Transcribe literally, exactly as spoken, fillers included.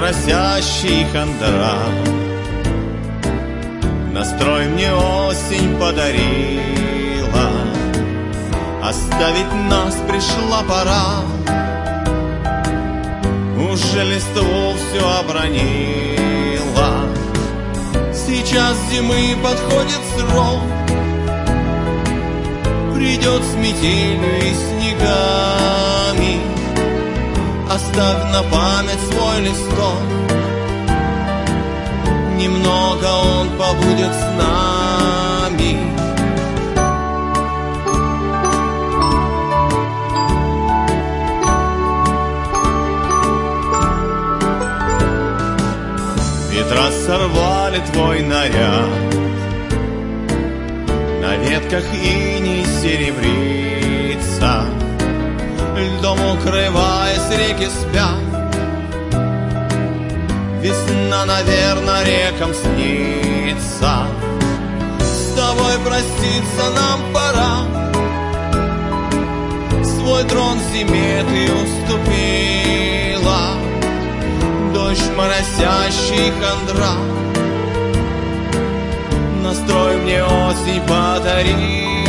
моросящий хандра. Настрой мне осень подарила, оставить нас пришла пора. Уже листву все обронила, сейчас зимы подходит срок. Придет с метелью и снегами, оставь на память свой листок. Немного он побудет с нами. Ветра сорвали твой наряд, на ветках иней серебрится, льдом укрываясь реки спят. Весна, наверное, рекам снится, с тобой проститься нам пора. Свой трон зиме ты уступила, дождь моросящий хандра. Настрой мне осень подарила.